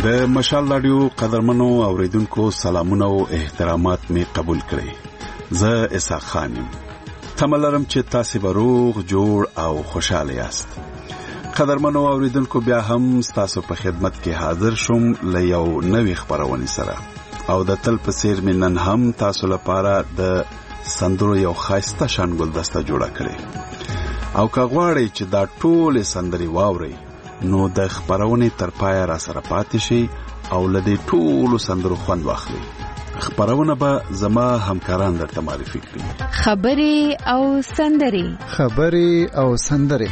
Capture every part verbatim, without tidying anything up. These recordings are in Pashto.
د مشال رادیو قدرمنو اوریدونکو سلامونه او احترامات می قبول کړئ. زه اسحاق خان یم. تملرم چې تاسو به روغ جوړ او خوشاله یاست. قدرمنو اوریدونکو بیا هم تاسو په خدمت کې حاضر شوم ل یو نوې خبرونه سره او د تل په سیر منن هم تاسو لپاره د سندرو یو خاصه شان ګلدسته جوړه کړې او کغواړی چې دا ټول سندري واوري نو د خبرونه تر پای را سره پاتې شي او لدې ټول سندرو خوند واخلي. خبرونه به زما همکاران درته معرفي کړي. خبري او سندري خبري او سندري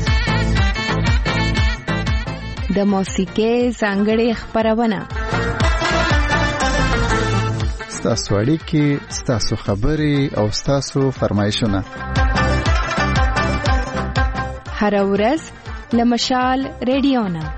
د موسیقۍ څنګهړي خبرونه ستاسو اړیکې ستاسو خبري او ستاسو فرمایشونه هر ورځ لمشال رادیونا.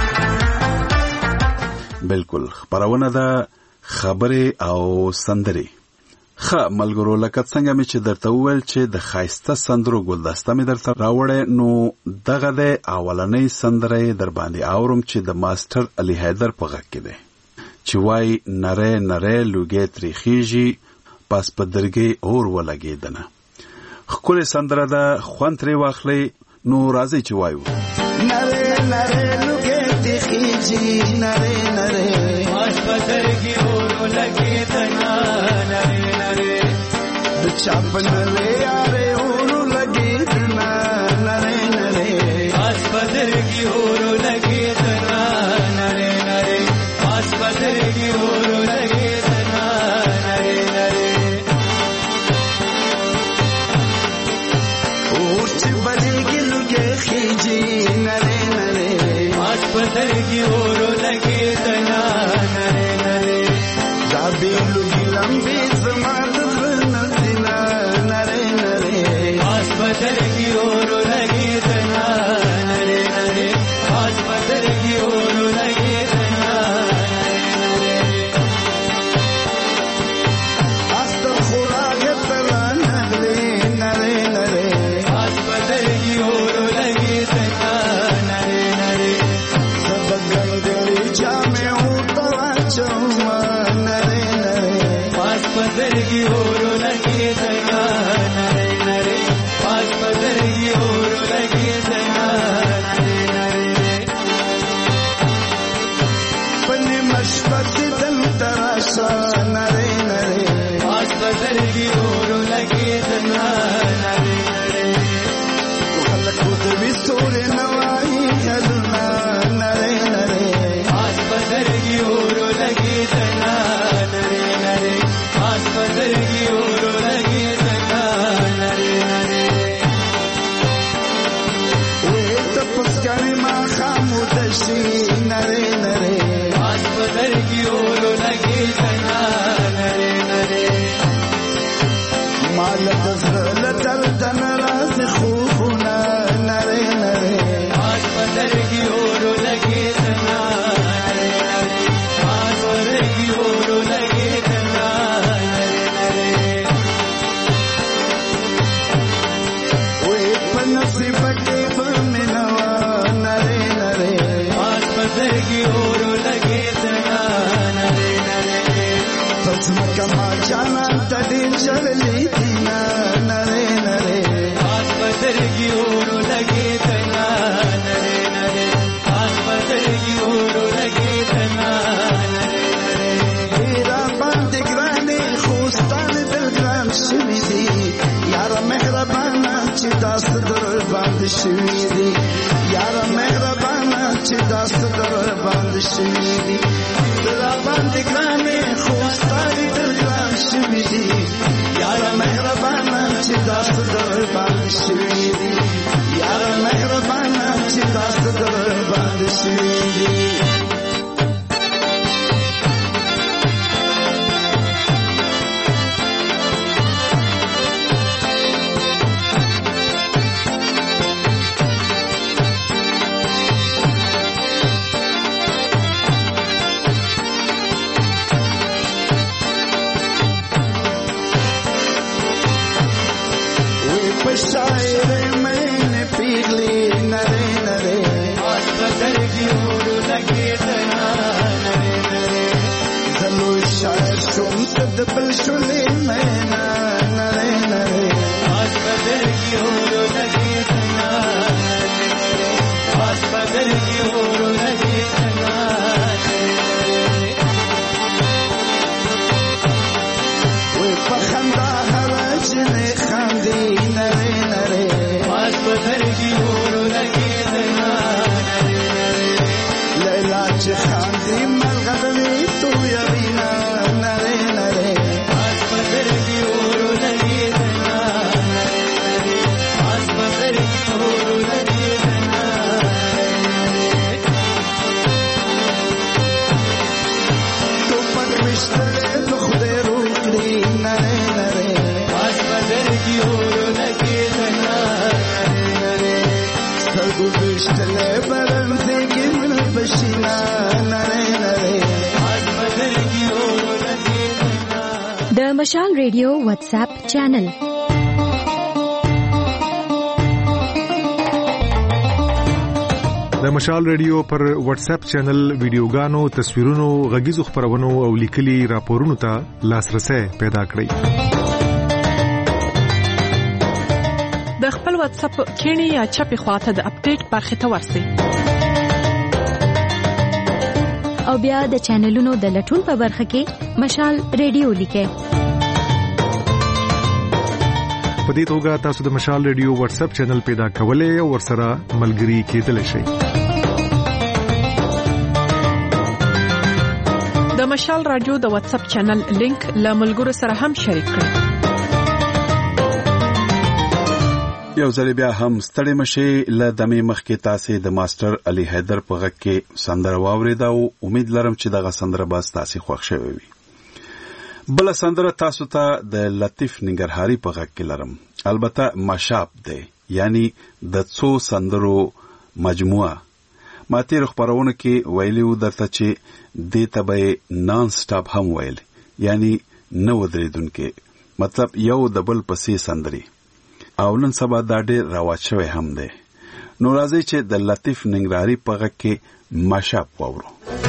بالکل خبرونه ده خبره او سندري. خ ملګرو لکه څنګه می چې درته وویل چې د خاصه سندرو ګلدسته می درته راوړې نو دغه د اولنۍ سندره در باندې اورم چې د ماستر علي حیدر په غږ کې ده چې وای نره نره لوګي تریخیږي پس په درګي اور ولګیدنه. خپل سندره ده خوان تری واخلې نو راځي چې وایو نره نره لوګي تریخیږي نره نره پس په درګي اور ولګیدنه نره نره د چاپن له یاره اور لګیدنه نره نره پس په درګي اور لګیدنه نره نره پس په درګي اور لګیدنه نره نره اور چې بلګي لوګي خيږي نره نره پس په درګي اور لګیدنه نره نره دا به لوګي لمبي زمات نزنا نره نره پس په درګي اور لګیدنه نره نره پس په درګي اور لګیدنه Nare nare, aas padar ki or lage tana. شوم تدبل شولې مینا نره نره آس بدر کی اورو لگی تنا آس بدر کی اورو لگی تنا وې پخندا هرچنه خاندي نره نره آس بدر کی اورو لگی تنا لیلا چې خاندي ملغلوي تو یرینا نره نره آس بدر کی اورو لگی تنا آس بدر کی اورو لگی تنا تو پک مشتره تو خدای روکړي نره نره آس بدر کی اورو لگی تنا نره سترګو مشتره برن دیږي من بشینا نره نره آس بدر کی اورو لگی تنا. د مشال ریډیو واتس اپ چینل د مشال ریډیو پر واتس اپ چینل ویډیوګانو، تصویرونو، غږیزو خبرونو او لیکلي راپورونو ته لاسرسي پیدا کړئ. د خپل واتس اپ کینی یا چپی خواته د اپډیټ برخه ته ورسئ او بیا د چینلونو د لټون په برخه کې مشال ریډیو لیکئ. په دې توګه تاسو د مشال ریډیو واتس اپ چینل پیدا کولای او ورسره ملګري کېدلی شئ. د مشال رادیو د واتس اپ چینل لینک له ملګرو سره هم شریک کړئ. یو ځل بیا هم ستړي مشي له دمه مخکې تاسو د ماستر علي حیدر په غږ کې سندره واوریدا او امید لرم چې دغه سندره به تاسو خوښ شوي وي. بل سندره تاسو ته د لطیف ننګرهاري په غږ کې لرم، البته ماشاپ دی، یعنی د څو سندرو مجموعه. ما تیر خبرونه کې ویلو درته چې دې ته به نان سټاپ هم ویل، یعنی نو درېدونکو، مطلب یو د بل پسې سندري. او نن سبا دا ډېر رواج شوی هم دی. نو راځي چې د لطیف ننګرهاري په غږ کې ماشاپ واورو.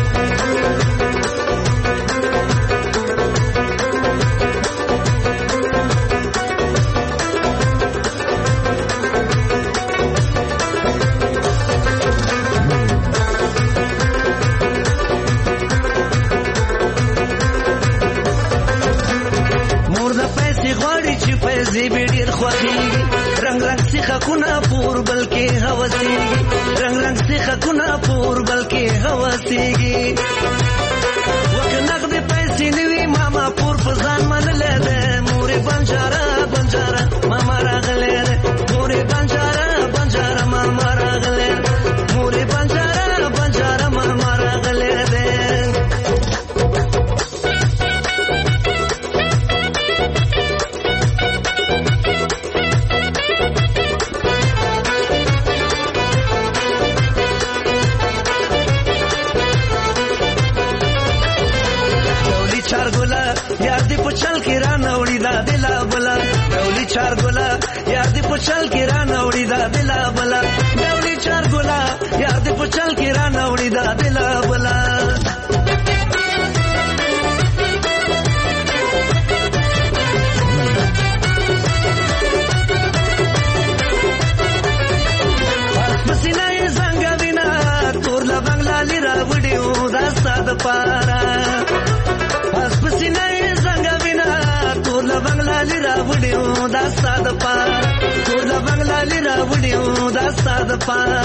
رنگ رنگ سیخه کنا پور بلکې هوسیږي رنگ رنگ سیخه کنا پور بلکې هوسیږي وکه نقد پیسې نیوي ماما پور فزان منلې ده مورې بنجاره بنجاره ماما راغله ده مورې بنجاره بنجاره ماما راغله مورې بنجاره بنجاره ماما راغله ده. چل کې را نوړی دا دلا بلا ډولي چار ګلا یار دې په چل کې را نوړی دا دلا بلا ډولي چار ګلا یار دې په چل کې را نوړی دا دلا بلا پسینه څنګه وینا تور لا بنگلا لرا وډیو دا ستاد پارا پس پسینه ټول بنگلا لرا وډیو دا ستاد پارا ټول بنگلا لرا وډیو دا ستاد پارا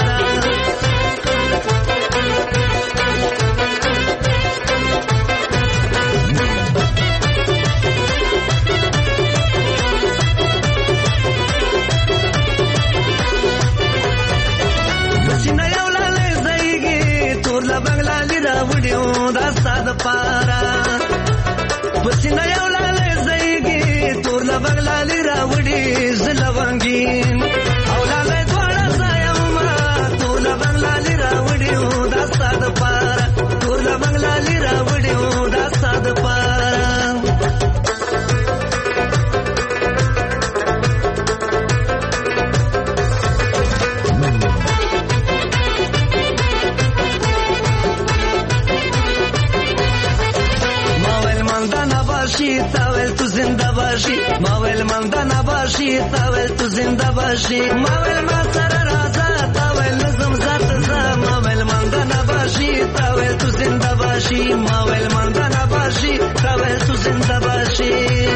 پسینه یو لاله زېږي ټول بنگلا لرا وډیو دا ستاد پارا پسینه یو بنگلا لرا وډي زلوانګین او لاله دواړه ځایما ټول بنگلا لرا وډي دا ستاد پارا ټول بنگلا لرا وډي دا ستاد پارا ماول مندانا باشي ما ویل مندانه باشي تا ویل تو زنده باشي ما ویل ما سره رازه تا ویل نظم ذات زه ما ویل مندانه باشي تا ویل تو زنده باشي ما ویل مندانه باشي تا ویل تو زنده باشي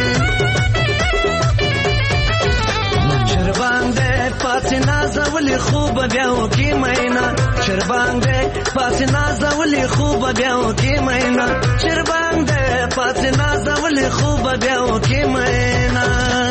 شربان دے پاس نازا ولی خوب بیاو کی مینا شربان دے پاس نازا ولی خوب بیاو کی مینا شربان دے پاس نازا ولی خوب بیاو کی مینا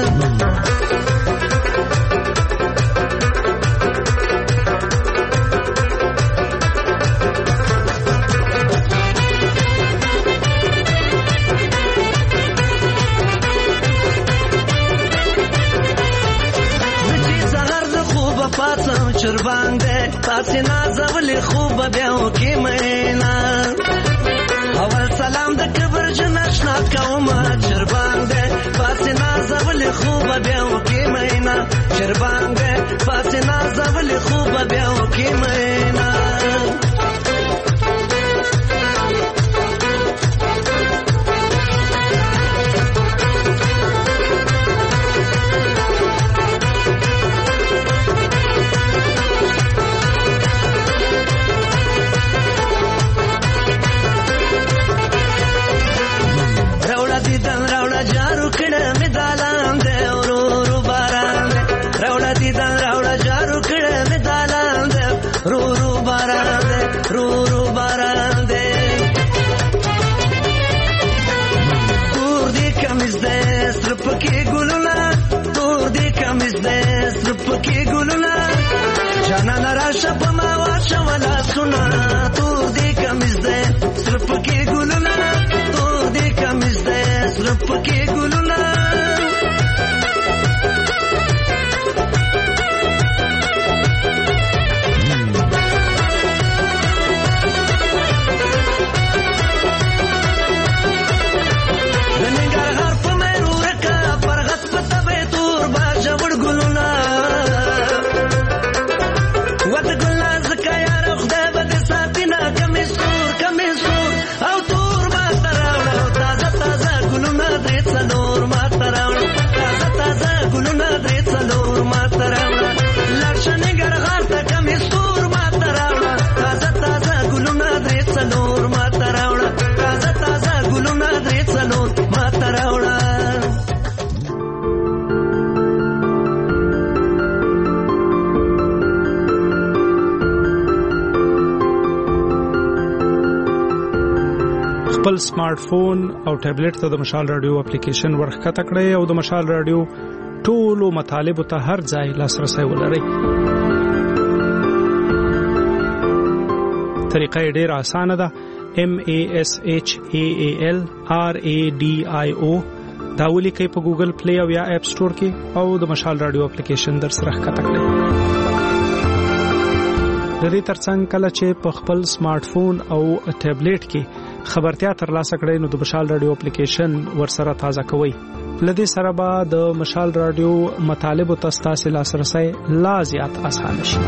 پاتم چربان دے پاس نازا ولی خوب بیاو کی مینا اول سلام د کبر جنشنا کوما چربان دے پاس نازا ولی خوب بیاو کی مینا چربان دے پاس نازا ولی خوب بیاو کی مینا پکی ګلونا جانا نراشه په ما واشه ولا سنا تور دې کمیز دې سر پکی ګلونا تور دې کمیز دې سر پکی ګلونا خپل سمارټ فون او ټابلیټ ته د مشال رادیو اپلیکیشن ورخکته کړئ او د مشال رادیو ټولو مطالبه ته هر ځای لاسرسي ولرئ. طریقه ډیره اسانه ده. M A S H A A L R A D I O دا ولیکئ په ګوګل پلی او یا اپ سٹور کې او د مشال رادیو اپلیکیشن در سره ښکته کړئ. د دې ترڅنګ کله چې په خپل سمارټ فون او ټابلیټ کې خبرتیا ترلاسه کړئ نو د مشال رادیو اپلیکیشن ورسره تازه کوئ. لدې سره به د مشال رادیو مطالبه تاسو لاسرسي لا زیات آسان شي.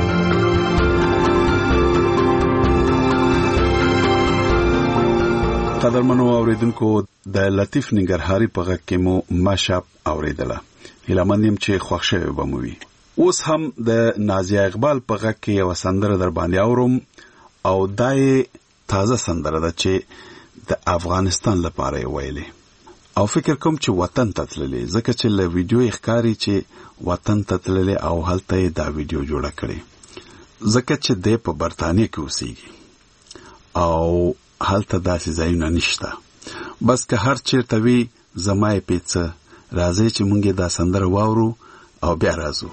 قدرمنو اوریدونکو د لطیف ننګرهاري په غږ کې مو ماشاپ اوریدله. هیلمنیم چې خوښ شوی به مو وي. اوس هم د نازیه اقبال په غږ کې یو سندره در باندې اورم او دای تازه سندره ده چې د افغانستان لپاره ویلې او فکر کوم چې وطن ته تللې ځکه چې له ویډیو ښکاری چې وطن ته تللې او هلته دا ویډیو جوړه کړې ځکه چې د په برتانیې کې اوسېږي او هلته داسې ځایونه نشته. بس که هر چیرته وي زمای پیڅه راځي چې مونږه دا سندره واورو او بیا راځو.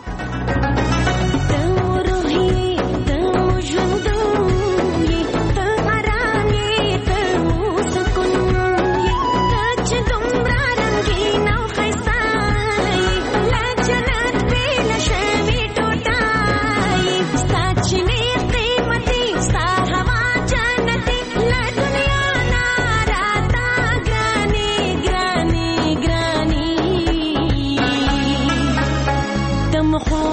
مخو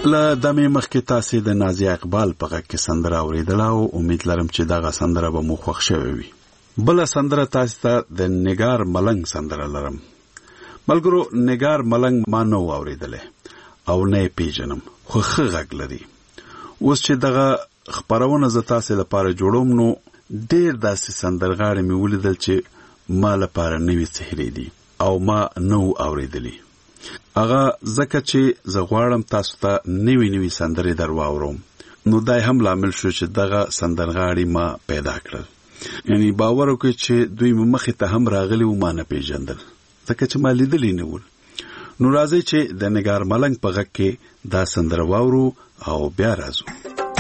له دمه مخکې تاسو د نازیه اقبال په غږ کې سندره اوریدله او امید لرم چې دغه سندره به مو خوښ شوې وي. بل سندره تاسو ته د نگار ملنګ سندره لرم. ملګرو نگار ملنګ ما نو اوریدله او نه پیژنم خو ښه غږ لري. اوس چې دغه خبرونه ز تاسو لپاره جوړوم نو ډېر داسې سندرغاړي مې ولیدل چې ما لپاره نوې څهرې دي او ما نو اوریدلې. اغه زکه چې زه غواړم تاسو ته نوې نوې سندرې درواورم نو دای هم لامل شو چې دغه سندرغاړي ما پیدا کړل. یعنی باور وکړئ چې دوی مخې ته هم راغلي و ما نه پیژندل ځکه چې ما لیدلې نه ول. نو راځي چې د نگار ملنګ په غږ کې دا سندره واورو او بیا راځو.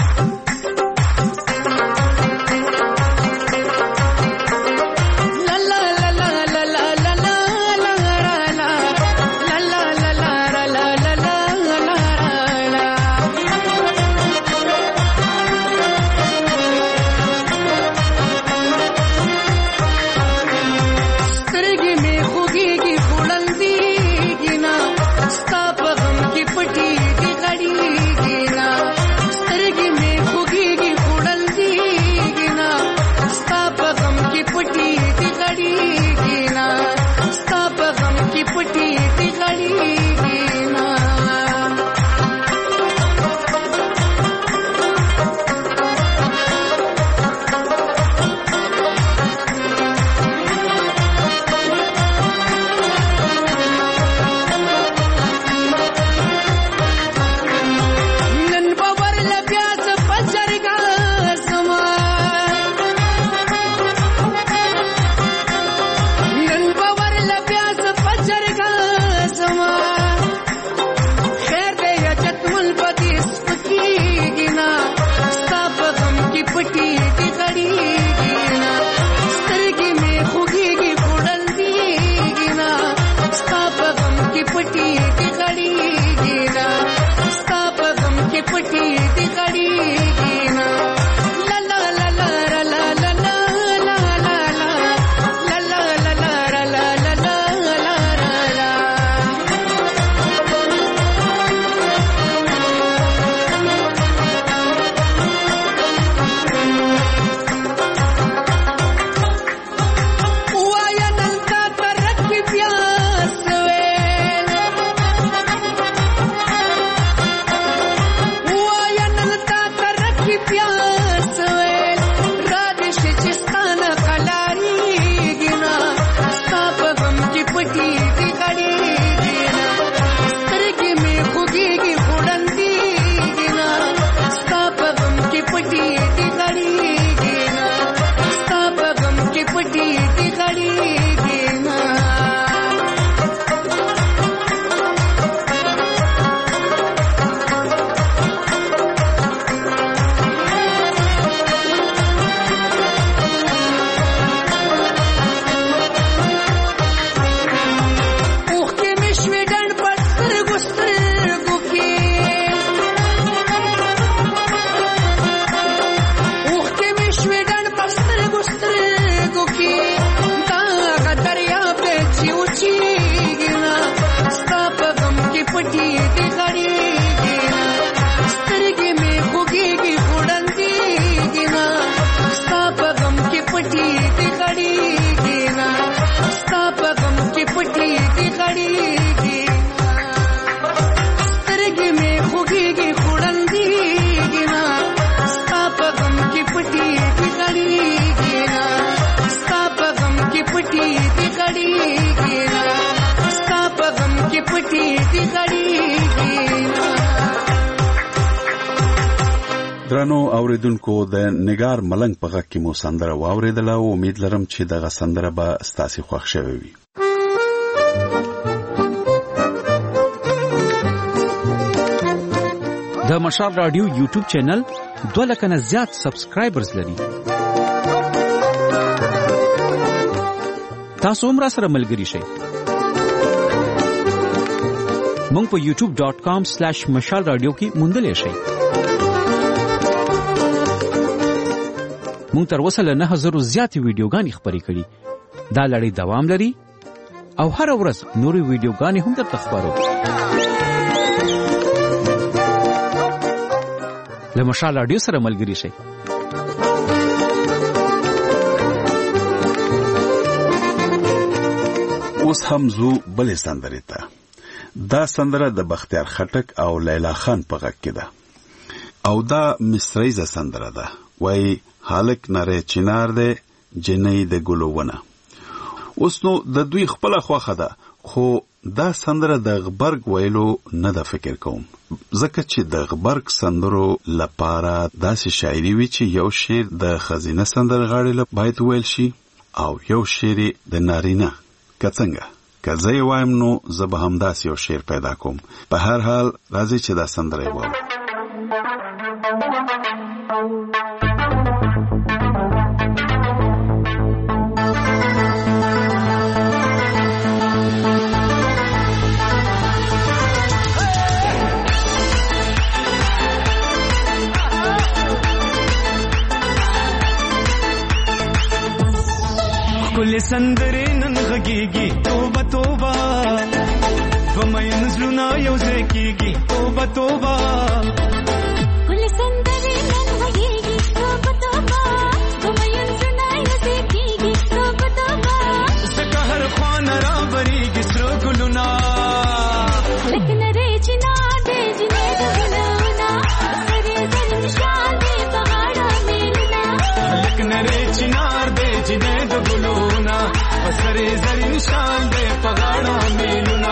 درنو اوریدونکو د نگار ملنګ په غږ کې مو سندره واوریدله او امید لرم چې دغه سندره به ستاسو خوښ شوي وي. د مشال رادیو یوټیوب چینل دوه لکه نه زیات سبسکرایبرز لري. تاسو هم را سره ملګري شئ. مونږ په یوټیوب ډاٹ کام سلیش مشال رادیو کې موندلی شئ. مونږ تر اوسه له نه هزارو زیاتې ویډیوګانې خپرې کړي. دا لړۍ دوام لري او هر ورځ نورې ویډیوګانې هم درته خپرو. د مشال رادیو سره ملګري شئ. اوس هم زو بلې سندرې ته. دا سندره د بختیار خټک او لیلا خان په غږ کې ده او دا مصریزه سندره ده. وای هالک نری چنار ده جنې د ګلوونه. اوس نو د دوی خپل خوخه ده، خو دا سندره د غبرګ ویلو نه د فکر کوم، ځکه چې د غبرګ سندرو لپاره داسې شاعري وي چې یو شعر د خزینه سندرغاړي له باید ویل شي او یو شعر د نارینه. که څنګه که زه یې وایم نو زه به همداسې یو شعر پیدا کوم. په هر حال راځي چې دا سندره یې وایم. کل سندرې نن غږیږي توبه توبه ومین زلونا یو ځای کیږي توبه توبه کل سندرې نن غږیږي توبه توبه ومین زلونا یو ځای کیږي توبه توبه زکه هر خوان را بریږي سره ګلونا لکه نری چنا دې جنې د ګلونا سره زر نشان دې په غاړه میلنا لکه نری چنار دې جنې د ګلونا سره زر نشان دې په غاړه میلنا.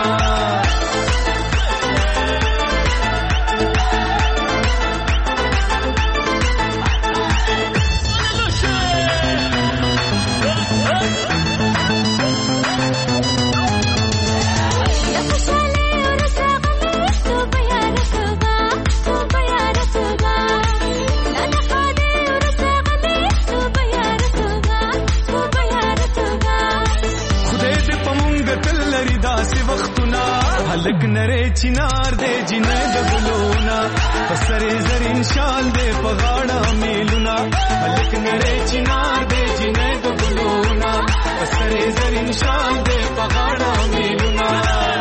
لک نری چنار دې جنې د ګلونا سره زرین شال دې په غاړه میلونا لک نری چنار دې جنې د ګلونا سره زرین شال دې په غاړه میلونا.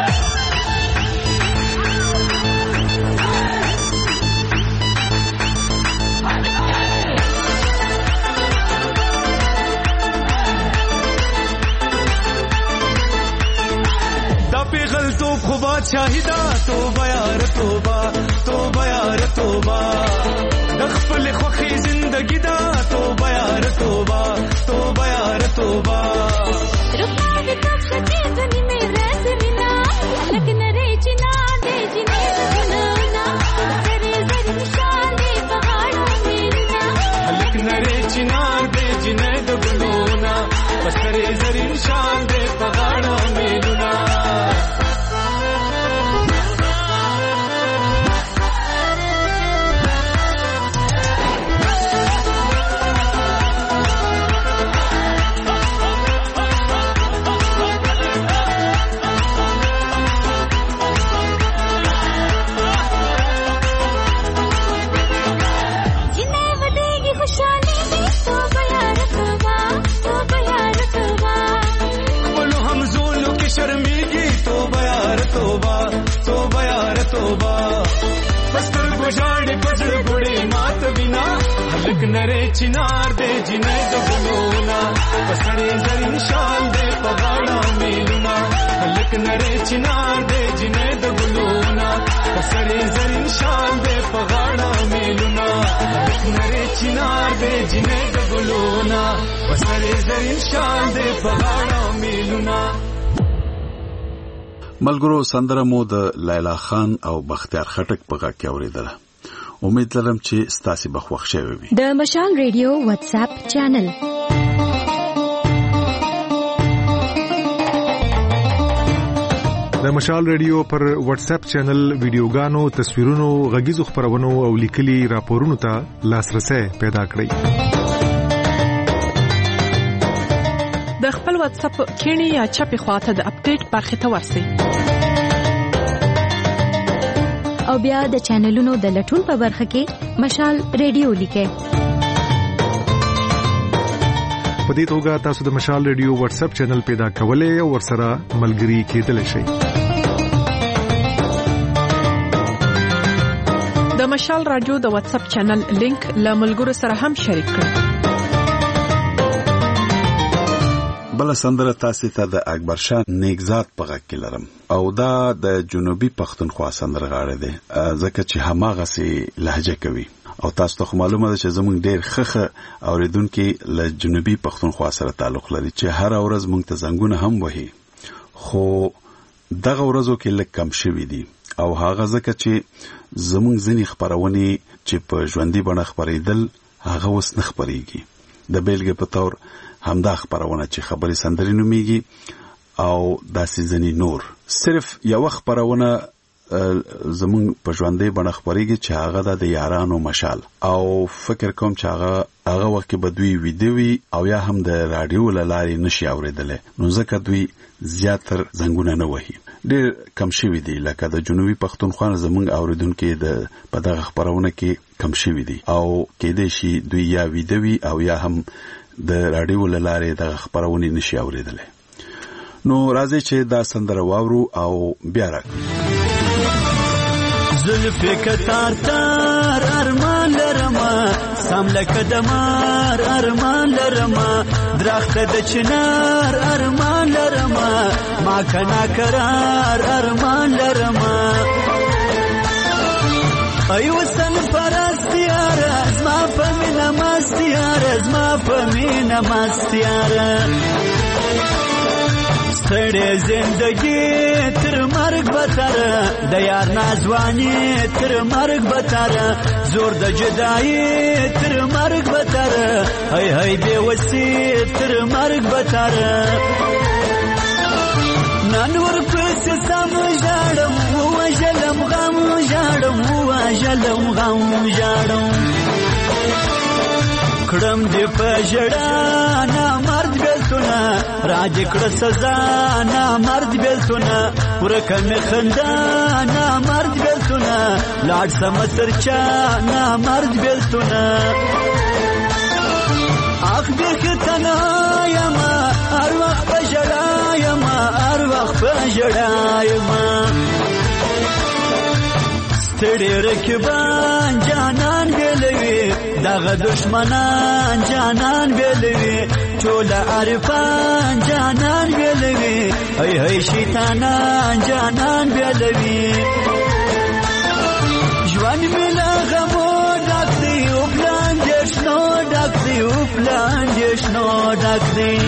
غلطوب خو بادشاهیدا توبه یار توبه توبه یار توبه د خپل خوخي زندگی دا توبه یار توبه توبه یار توبه رکا دې کښ چې ځنی مې رسمینا لکه نری چنا دې جنې د ګلونا سره زر نشان دې په غاړه میلنا لکه نری چنا دې جنې د ګلونا سره زر نشان دې په غاړه میلنا. لک نری چنار دې جنې د ګلونا سره زر نشان دې په غاړه میلونا لک نری چنار دې جنې د ګلونا سره زر نشان دې په غاړه میلونا لک نری چنار دې جنې د ګلونا سره زر نشان دې په غاړه میلونا. ملګرو سندره مو د لیلا خان او بختیار خټک په غږ کې اوریدله. امید لرم چې ستاسو به خوښ شوي وي. د مشال ریډیو واتس اپ چینل د مشال ریډیو پر واتس اپ چینل ویډیوګانو، تصویرونو، غږیزو خبرونو او لیکلي راپورونو ته لاسرسي پیدا کړئ. د خپل واتس اپ کینی یا چپی خواته د اپډیټ برخه ته ورسئ او بیا د چینلونو د لټون په برخه کې مشال ریډیو لیکئ. په دې توګه تاسو د مشال ریډیو واتس اپ چینل پیدا کولای او ورسره ملګري کېدلی شئ. د مشال رادیو د واتس اپ چینل لینک له ملګرو سره هم شریک کړئ. بل سندره تاسو ته د اکبر شاه نیکزاد په غږ کې لرم او دا د جنوبي پښتونخوا سندره غاړه ده ځکه چې هماغه سي لهجه کوي او تاسو ته معلومه ده چې زمونږ ډېر خخه اوریدونکو له جنوبي پښتونخوا سره تعلق لري چې هر ورځ مونږ ته زنګونه هم وهي خو دغه ورځو کې لږ کم شوي دي او هغه ځکه چې زمونږ ځینې خبرونه چې په ژوندۍ بڼه خبرېدل هغه اوس نه خبرېږي. د بیلګې په تور همدا خبرونه چې خبري سندري نوميږي او داسې ځینې نور صرف یو خبرونه زمون په ژوندۍ بڼه خبرېږي چې هغه د یارانو مشال او فکر کوم چې هغه هغه وخت به دوی ویډیوي او یا هم د رادیو لاري نشي اوریدل نو ځکه دوی زیاتر زنګونه نه وهي ډېر کم شوي دي لکه د جنوبي پښتونخوا زمونږ اوریدونکو د په دغه خبرونه کې کم شوي دي او کېدې شي دوی یا ویډیوي او یا هم د رادیو لاري د خبرونه نشي اوریدل. نو راځي چې دا سندره واورو او بیا راځو. زلفی کتار تار ارمان لرما سام لکه دمار ارمان لرما درخت د چنار ارمان لرما ما کنا کرار ارمان لرما ایو سن پرستیار از ما فمینا مستیار از ما فمینا مستیار ستړې زندگی تر مرګ بتر د یار نازوانی تر مرګ بتر زور د جدای تر مرګ بتر هی هی بے وسی تر مرګ بتر نن ور پس سم جاړم و جلم غم جاړم و جلم غم جاړم کړم دې پجړا نا مرد بلتونه راج کړه سزا نا مرد بلتونه ورکه مې خندا نا مرد بلتونه لاړ سم ترچا نا مرد بلتونه اخ دې کتنا یما هر وخت پجړا یما هر وخت پجړا یما ستړي رکبان جانان بلوي دغه دشمنان جانان بلوي ټول عارفان جانان بلوي هي هي شیطانان جانان بلوي ژوند ملا غمو ډک دی او پلان جشنو ډک دی او پلان جشنو ډک دی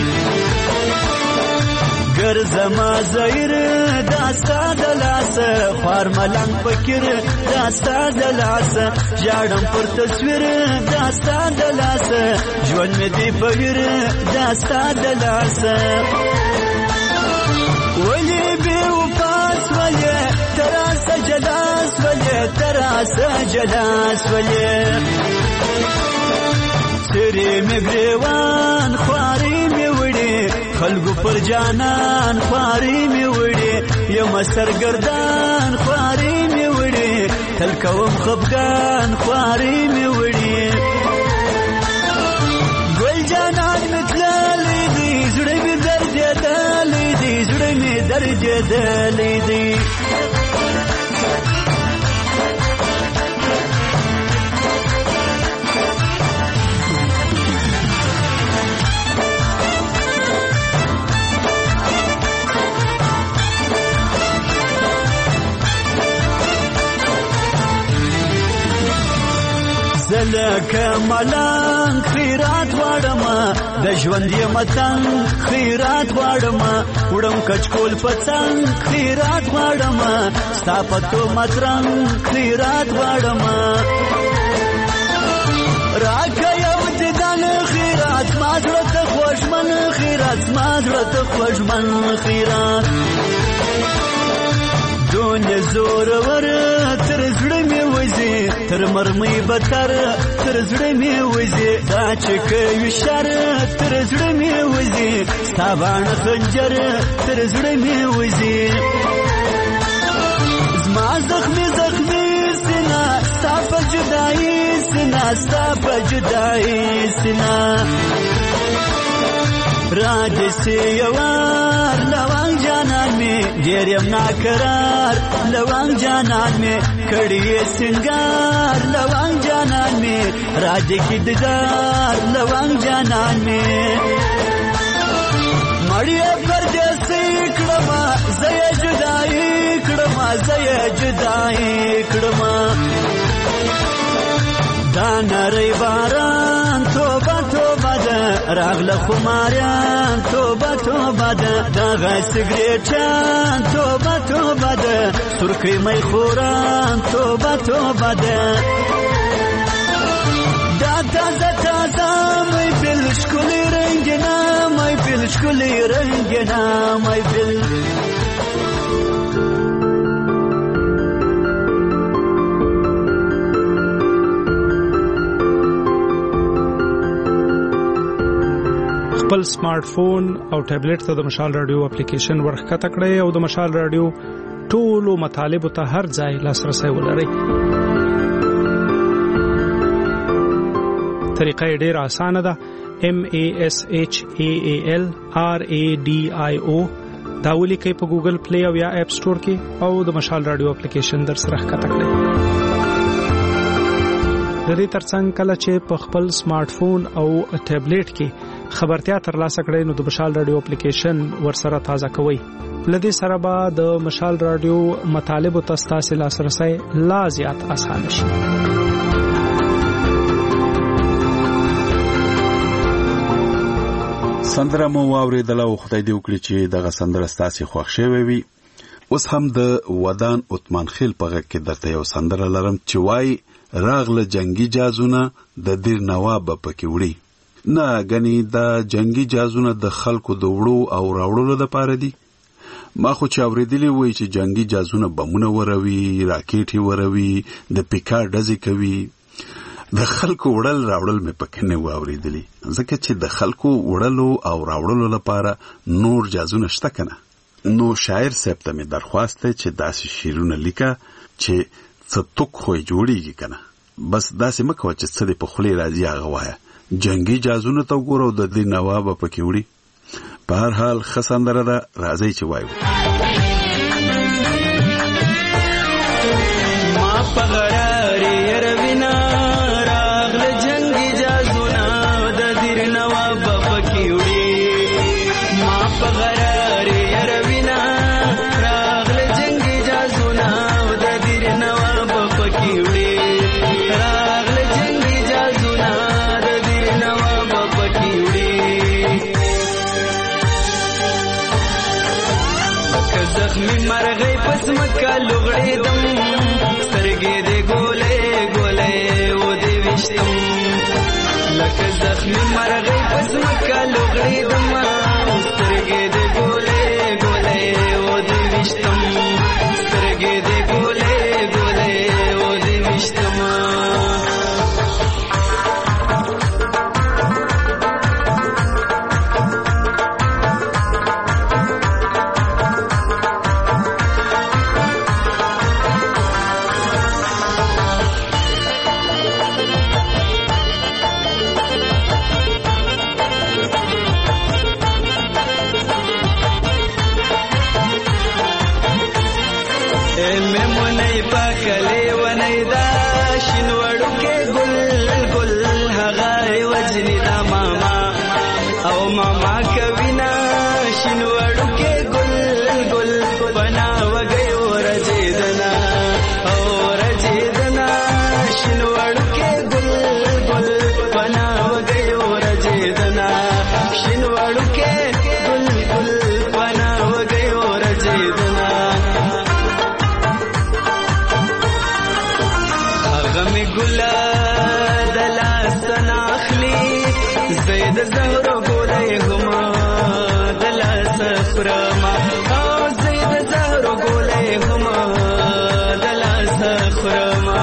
گر زما زیر داستا دلاس خوار ملنگ فکر داستا دلاس جاڑم پر تصویر داستا دلاس جون میں دی بغیر داستا دلاس ولی بی وپاس ولی تراس جلاس ولی تراس جلاس ولی سری میں گریوان خواری میں وڑی خلقو پر جانان خواری می وړي یم سرګردان خواری می وړي تل کوم خفګان خواری می وړي ګل جانان متللی دی زړه می درد دلی دی زړه می درد دلی دی زلکه ملنګ خیرات واړم د ژوند یم تنګ خیرات واړم وړم کچکول پڅنګ خیرات واړم ستا پتو مترنګ خیرات واړم راکه یو دیدن خیرات ما زړه ته خوشمن خیرات ما زړه ته خوشمن خیرات دنیا زور ور تر زړه می وځي تر مرمۍ بتر تر زړه می وځي دا چې کوي شر تر زړه می وځي ستابان خنجر تر زړه می وځي زما زخمي زخمي سنا ستاپ جدای سنا ستاپ جدای سنا راج سی یوار لوان جانا جانان میں ډېر یم ناقرار لونګ جانان میں کړي سنگار لونګ جانان میں راج کی دگار لونګ جانان میں مړی پردیسی کړما زه جدای کړما زه جدای کړما دا نری باران توبه توبه ده راغله خماریان توبه توبه ده دغه سګریټان توبه توبه ده سرخی می خوران توبه توبه ده دا تازه تازه می بل ښکلي رنګینا می بل ښکلي رنګینا می بل خپل سمارټ فون او ټابلیټ ته د مشال رادیو اپلیکیشن ورخکته کړئ او د مشال رادیو ټولو مطالبو ته هر ځای لاسرسي ولرئ. طریقه یې ډېره اسانه ده. M A S H A A L R A D I O دا ولیکئ په ګوګل پلی او یا اپ سٹور کې او د مشال رادیو اپلیکیشن در سره ښکته کړئ. د دې ترڅنګ کله چې په خپل سمارټ فون او ټابلیټ کې خبرتیا ترلاسه کړئ نو د مشال رادیو اپلیکیشن ورسره تازه کوئ. لدې سره به د مشال رادیو مطالبو ته ستاسو لاسرسي لا زیات آسان شي. سندره مو واوریدله او خدای دې وکړي چې دغه سندره ستاسو خوښ شوي وي. اوس هم د ودان عثمان خیل په غږ کې درته یو سندره لرم چې وایي راغله جنگي جازونه د دیر نواب پکې وړي. نه غني دا جنگي جازونه د خلکو د وړو او راوړلو لپاره دي. ما خو چې اوریدلی وای چې جنگي جازونه بمونه وروي راکېټي وروي د پیکار ډزې کوي. د خلکو وړل راوړل مې پکې نه و اوریدلی ځکه چې د خلکو وړلو او راوړلو لپاره نور جازونه شته کنه. نو شاعر صاحب ته مې درخواست دی چې داسې شعرونه لیکه چې څه توک خوې جوړیږي کنه. بس داسې مکوه چې څه دې په خولې راځي هغه وایه. جنگي جازونه ته وګوره د دې نواب پکې وړي. په هر حال ښه سندره ده راځئ چې وایو. ما په غرارې یروینا راغله جنگي جازونه د دیر نواب پکې وړي. ما په غرارې یروینا راغله جنگي جازونه د دیر نواب پکې وړي. زخمی مرغی پس مکا لغڑی دم سترگی دے گولے گولے او دے وشتم. لکه زخمی مرغی پس مکا لغڑی دم سترگی دے گولے گولے او دے وشتم. سترگی دے گولے گولے او دے وشتم. کلی ونی دا شنوړو کې ګل ګل هغه وجنی دا ماما او ماما کوینا شنوړو کې ګل ګل بنا وګي ورجیدنا او رجیدنا شنوړو کې ګل ګل بنا وګي ورجیدنا شنوړو کې ګل ګل بنا وګي ورجیدنا. غمی گلا دلا سناخلی زید زهرو گولی هما دلا سخرما او زید زهرو گولی هما دلا سخرما.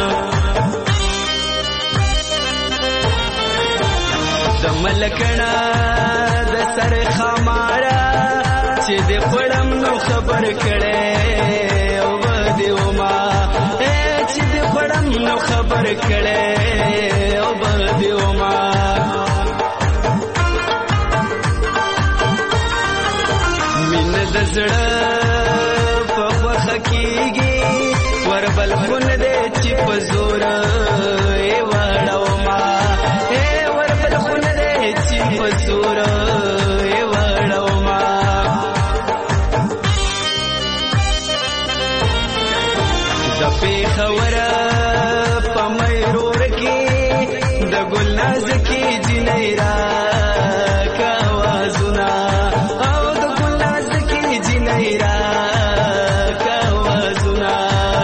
دملکنا د سر خمارا چې د پړم نو خبر کړي او ودی وما چې د پړم نو خبر کړي او ودی وما. مين د زړه په وخه کېږي وربل خون دې چې په زور یې وړو ما وربل خون دې چې په زور یې وړو ما د پیښوره په مېرور کې د ګلناز کې جنۍ را کاوازونه او د ګلناز کې جنۍ را کاوازونه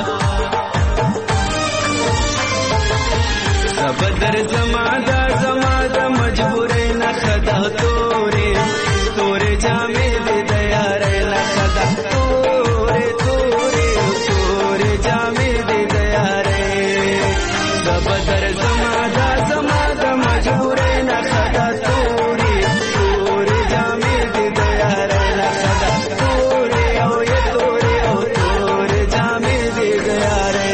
زبدر زما دا زما د مجبورې نه خدا تورې تورې جامې دې د یارې نه خدا تورې تورې تورې جامې دې د یارې زبدر زما دا زما د مجبورې نه خدا تورې تورې جامې دې د یارې نه خدا تورې او یې تورې او تورې جامې دې د یارې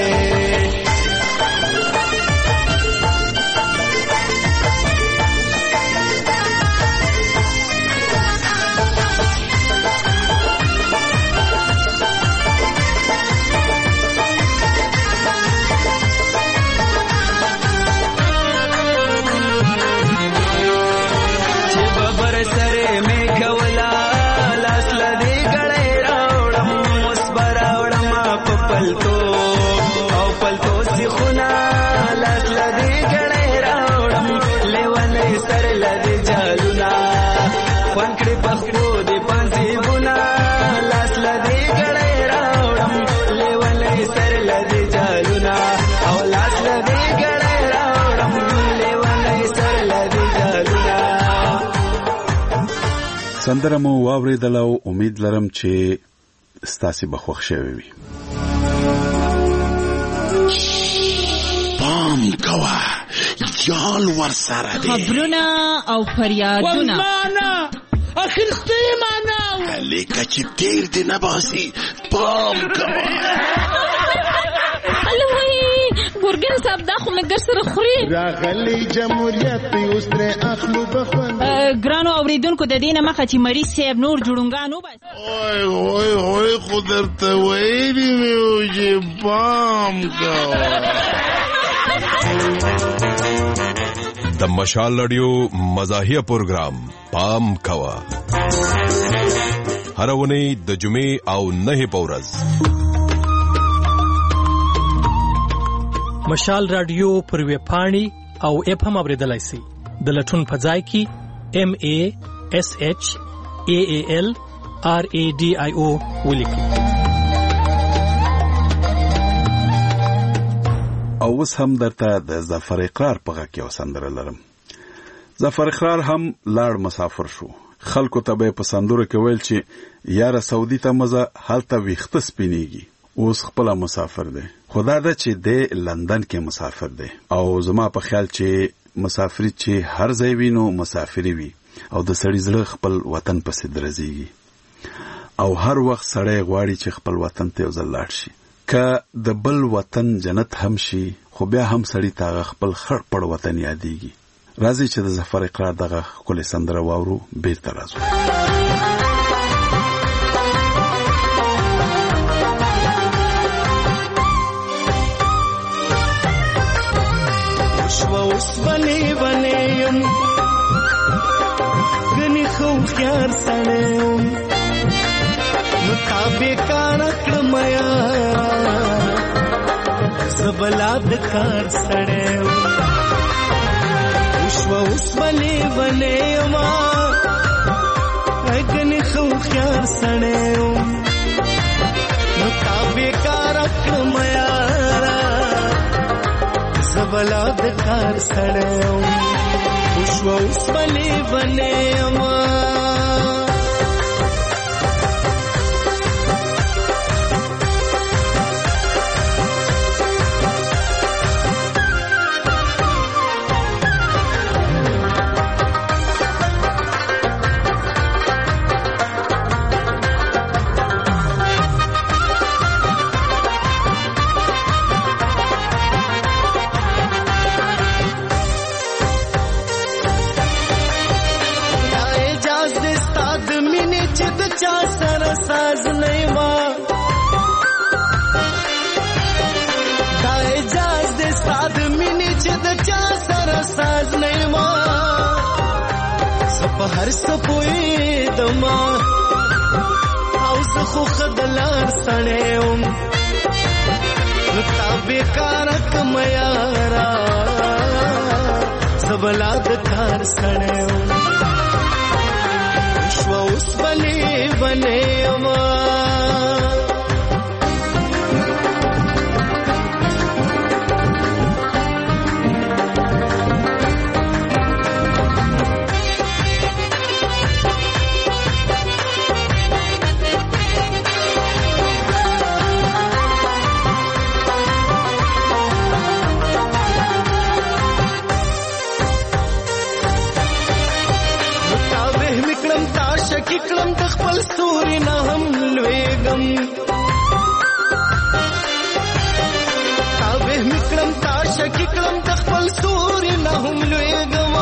سندره مو واورېدله او امید لرم چې ستاسې به خوښ شوې وي. پام کوه یال ورسره دی خبرونه او فریادونه والمانا اخرستی ماناو لیکه چې تیر دی نباسي پام کوه الوی ګورګین صاحب دا خو مې ګر سره خوري راغلی جمهوریت اوس ترې اخلو بخوند ګرانو اوریدونکو د دې نه مخه چې مریض صاحب نور جوړونګان وباسي اوی اوی اوی خو درته ویلي مې وو چې پام کوه. د مشال رادیو مزاحیه پروګرام پام کوه هر اونۍ د جمعې او نه په ورځ مشال رادیو پر ویب پاڼې او اپ هم اوریدلای شئ د لټون په ځای کې ام ا اس اچ ا ا ال ار ا ډي آی او ولیکئ. او اوس هم درته د ظفر اقرار په غږ کې یو سندره لرم. ظفر اقرار هم لاړ مسافر شو. خلکو ته به په سندرو کې ویل چې یاره سعودي ته مزه هلته ویښته سپینېږي. اوس خپل مسافر دی. خدا دا چې د لندن کې مسافر دی او زما په خیال چې مسافری چې هر ځای وینو مسافری وي او د سړي زړه خپل وطن پسې درځيږي او هر وخت سړی غواړي چې خپل وطن ته ځل لاړ شي. که د بل وطن جنت هم شي خو بیا هم سړی ته خپل خړ پړ وطن یادېږي. راځي چې د ظفر اقرار دغه ښکلې سندره واورو بیرته راځو. اوس بنې بنې یم غني خو خيار سره نو تابې کار کړم یا سبلاد کار سره اوس اوس بنې بنې یم غني خو خيار سره نو تابې کار کړم یا بلاد کار سړیو وشو اوس بلې بلې ما سره ساز نه ما دا اجاز دې ساده مینې چې د چا سره ساز نه ما سپ هر سپوي دما او زه خو خدلار سړېم نتا بیکار کم یارا سبلا د کار سړېم شو اوس بلې بلې ما کلم د خپل ستوري نه هم لویګم تابه میکړم تا شکی کلم د خپل ستوري نه هم لویګم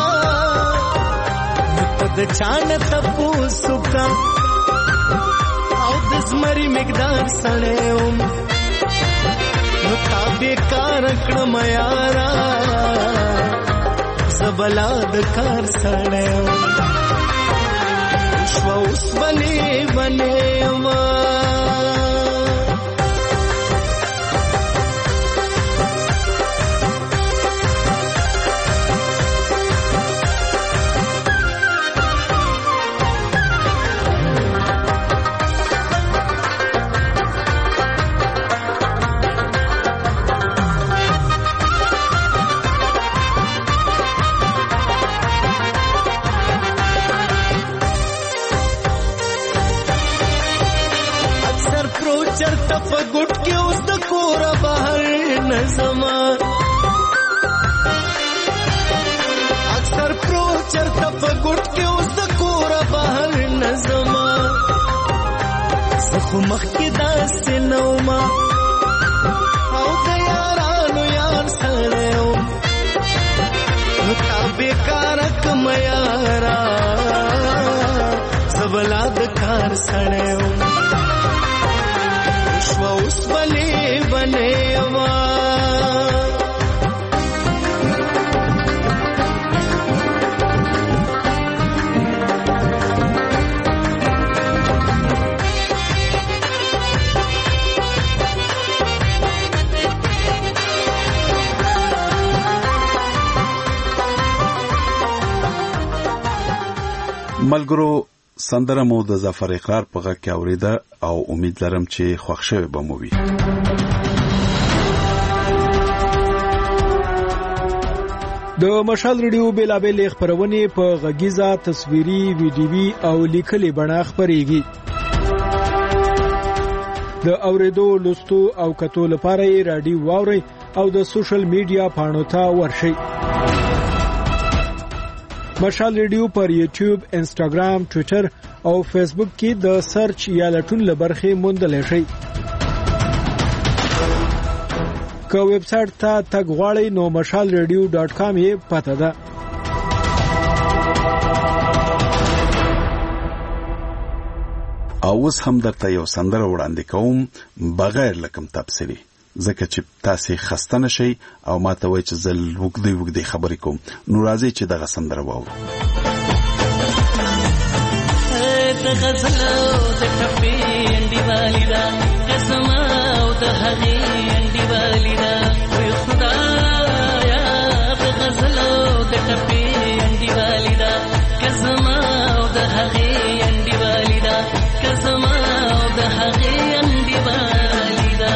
د چان تاسو کا او د زمري مقدار سړېم نو تابه کار کړم یارا زبلا د کار سړېم شو اوس بلې بلې ما چرته په ګټ کې اوس د کور بهر نظما اکثر پرو چرته په ګټ کې اوس د کور بهر نظما زخه مخ کې داسې نو ما او د یارانو یار سره نو تا بیکار کم یارا سبلا د کار سره اوس بلې بلې ما ملګرو سندره مو د ظفر اقرار په غږ کې اوریده او امید لرم چې خوښ شوي به مو وي. د مشال ریډیو بیلابېل خبرونه په غږیزه تصویري ویډیوي او لیکلي بڼه خبريږي. د اوریدو لوستو او کتو لپاره یې رادیو واوري او د سوشل میډیا پاڼو ته ورشئ. مشال ریډیو پر یوټیوب، انسټاګرام، ټوئیټر او فیسبوک کې د سرچ یا لټون لبرخې موندلای شئ. که ویب سټ ته تګ غواړئ نو مشال ریډیو ډاټ کام یې پته ده. او اوس هم درته یو سندره وړاندې کوم بغیر لکم تبصری، ځکه چې تاسو خسته نشئ او ماته وایي چې زل وګدي وګدي خبرې کوم. نو راځي چې دغه سندره واورو. د غزل د ټپې انډي والیدا قسم او د هغې انډي والیدا وي خدایا د غزل د ټپې انډي والیدا قسم او د هغې انډي والیدا قسم او د هغې انډي والیدا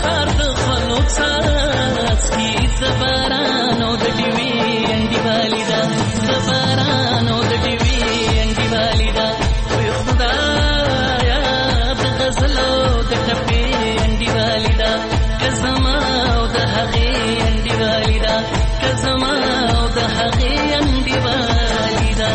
سار د خلو څاڅکي زباران او د ټیوي انډیوالي دا زباران او د ټیوي انډیوالي دا وي خدایا د غزلو د ټپې انډیوالي دا کزما او د هغې انډیوالي دا کزما او د هغې انډیوالي دا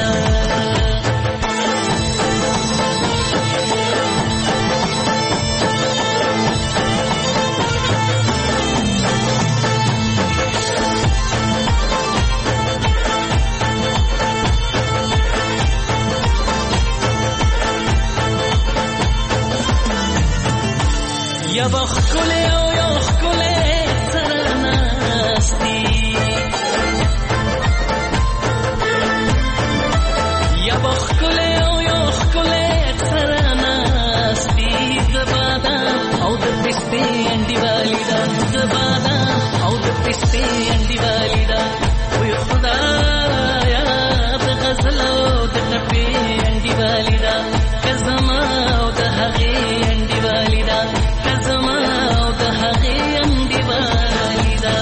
یا بخکله او یا خکله سرناستی یا بخکله او یا خکله سرناستی زبادا او د پسته انډیوالی دا زبادا او د پسته انډیوالی دا وي خدایا د غزلو د ټپې انډیوالی دا کزما او د هغې انډیوالی دا کزما او د هغې انډیوالی دا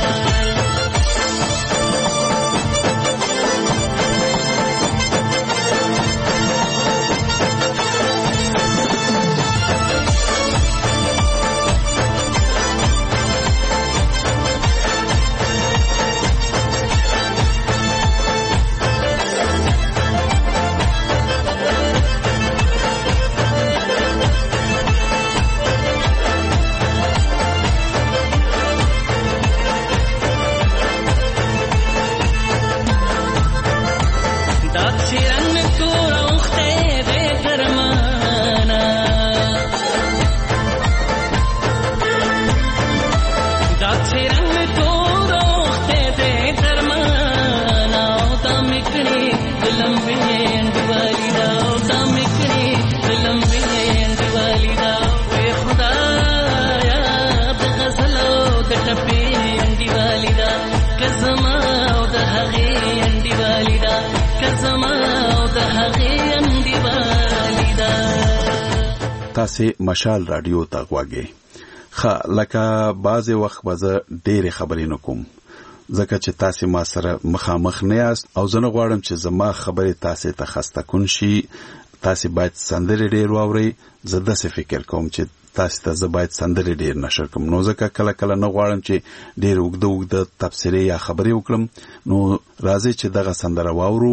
تاسې مشال رادیو ته غواګئ. ښه لکه بعضې وخت به زه ډېرې خبرې نه کوم ځکه چې تاسې ما سره مخامخ نه یاست او زه نه غواړم چې زما خبرې تاسې ته خسته کن شي. تاسې باید سندرې ډېر واورئ. زه داسې فکر کوم چې تاسې ته زه باید سندرې ډېر نشر کړم نو ځکه کله کله نه غواړم چې ډېر اوږده اوږده تبصرې یا خبرې وکړم. نو راځئ چې دغه سندره واورو.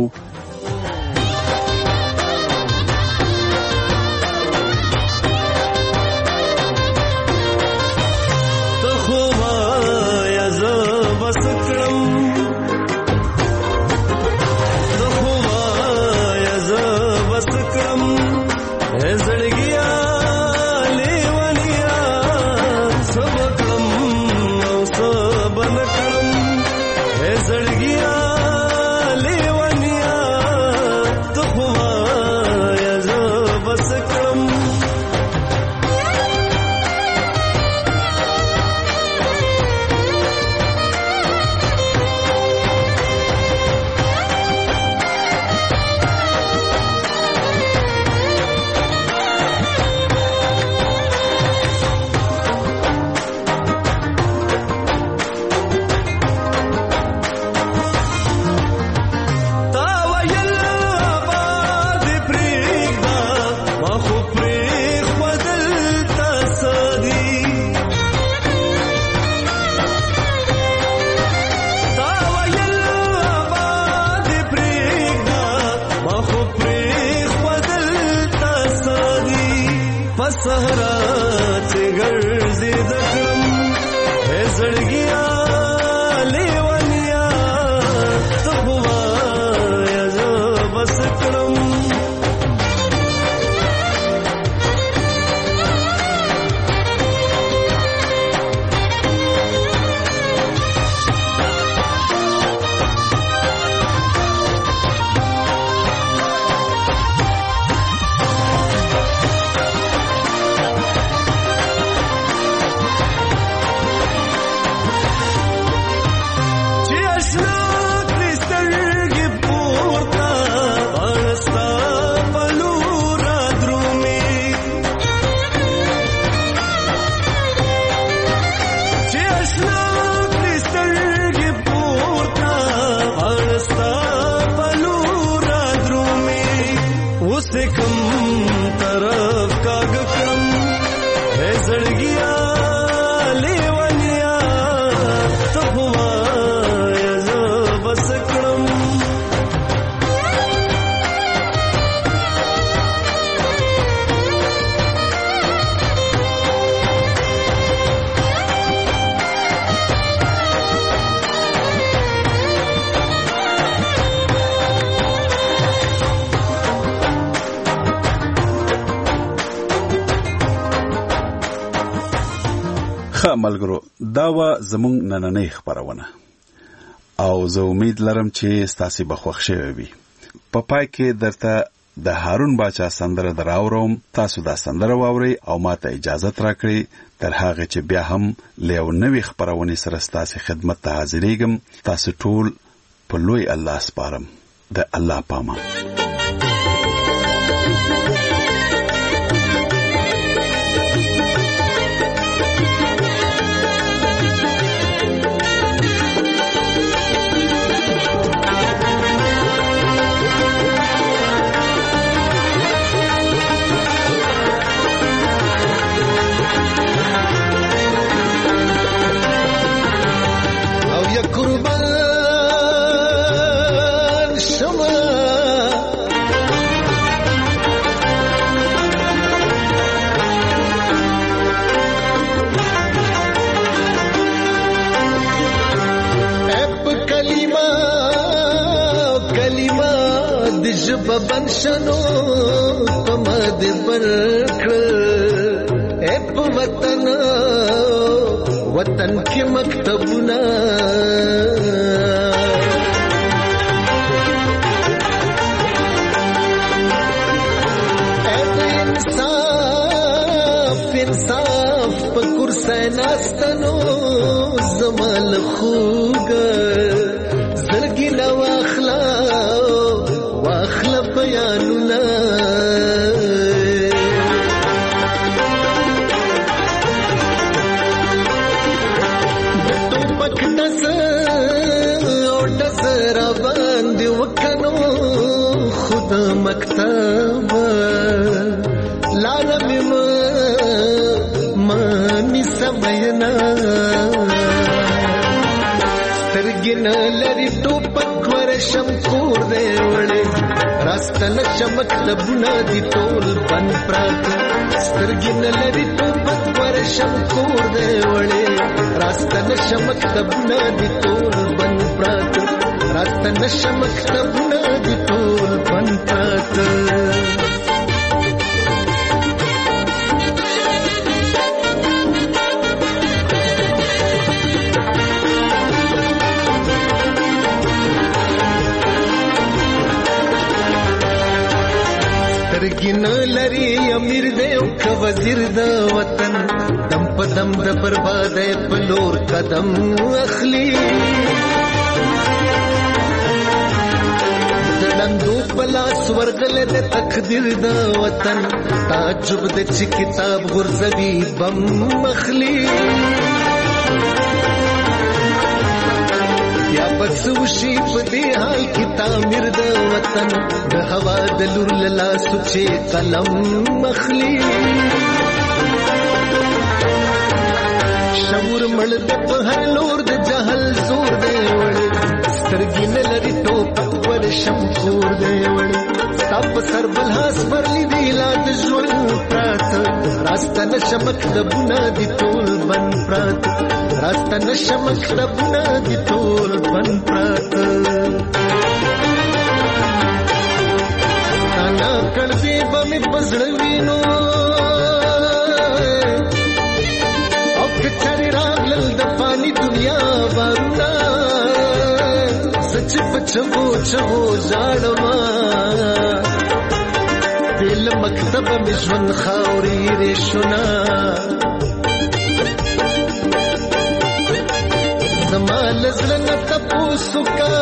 ښه ملګرو دا و زموږ نننۍ خبرونه او زه امید لرم چې ستاسو به خوښ شوي وي. په پای کې درته د هارون باچا سندره دراوروم. تاسو دا سندره واورئ او ماته اجازه راکړئ تر هغه چې بیا هم له یو نوې خبرونې سره ستاسو خدمت ته حاضرېږم. تاسو ټول په لوی الله سپارم. د الله پامان. बबन शनो पमद बरखड़ एप वतन वतन के मकतबना इंसाफ इंसाफ पकुर सैनास्तनो जमल खूग जरगी नवाखला واخلب بیانونا دتو پک دس او دس را باندې وکنو خود مکتب لالم ما مانی سمینا سترګن لري ټوپک ورشم کور دی وړي راستنه چمک لبونه دي ټول بن پرات سترګن لري ټوپک ورشم کور دی وړي راستنه چمک لبونه دي ټول بن پرات راستنه چمک لبونه دي ټول بن پرات गिन लरी अमीर दे का वजीर द वतन दम पदम द बर्बाद पलोर कदम अखली दलंदो पला स्वर्गल दे तकदीर द वतन ताजुब दे किताब गुरजबी बम अखली या बसुशी पदे हाल की तामीर द वतन द हवा द लुर लला सुचे कलम मखली शऊर मल द पहर लोर द जहल जोर दे वड़े स्तरगी न लरी टोपक वर शमकूर दे वड़े ताप सरबल हास पर ली दिला द ज्वन प्रात रास्ता न शमक द बुना दी तोल बन प्रात रास्ता न शमक द बुना दी तोल बन प्रात ताना कड़बी बमी पजड़वीनो अब कचरी रागल द पानी दुनिया बारूना सच पचवो चवो जाड़वा दिल मकतब मिश्वन खावरी रेशुना زمال زلن تپوسکا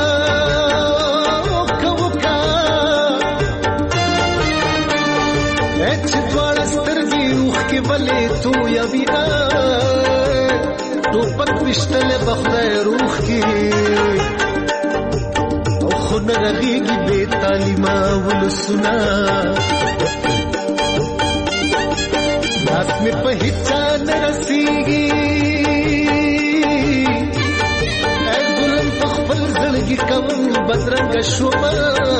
کوکا اچ دوړ سترګي روح کې ولې تو یا بیا تو پک وشتل بخدای روح کې او خن رغيږي بے تعلیمه ول سنا ناس می په هیڅ نه رسیږي اے ګلن په خپل زړګي کوم بدرنګ شوما